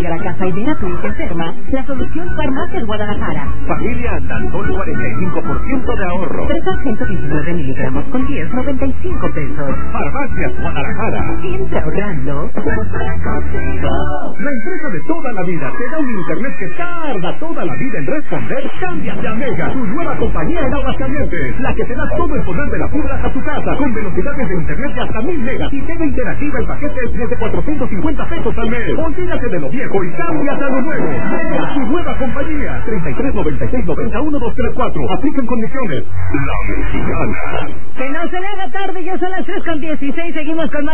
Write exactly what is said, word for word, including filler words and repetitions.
llegar a casa y ver a tu hija enferma, la solución Farmacias Guadalajara. Familia Andantón, cuarenta y cinco por ciento de ahorro. Presa ciento diecinueve miligramos con diez, noventa y cinco pesos. Farmacias Guadalajara. Siempre ahorrando. La empresa de toda la vida te da un internet que tarda toda la vida en responder. Cámbiate a Mega, tu nueva compañía en Aguascalientes, la que te da todo el poder de la fibra a tu casa, con velocidades de internet de hasta mil megas y T V interactiva en paquetes desde cuatrocientos cincuenta pesos al mes. Olvídate de lo viejo y cámbiate a lo nuevo. Mega, tu nueva compañía. treinta y tres noventa y seis noventa uno dos tres cuatro. Aplican condiciones. La Mexicana. Que no se le haga tarde, ya son las tres con dieciséis, seguimos con más.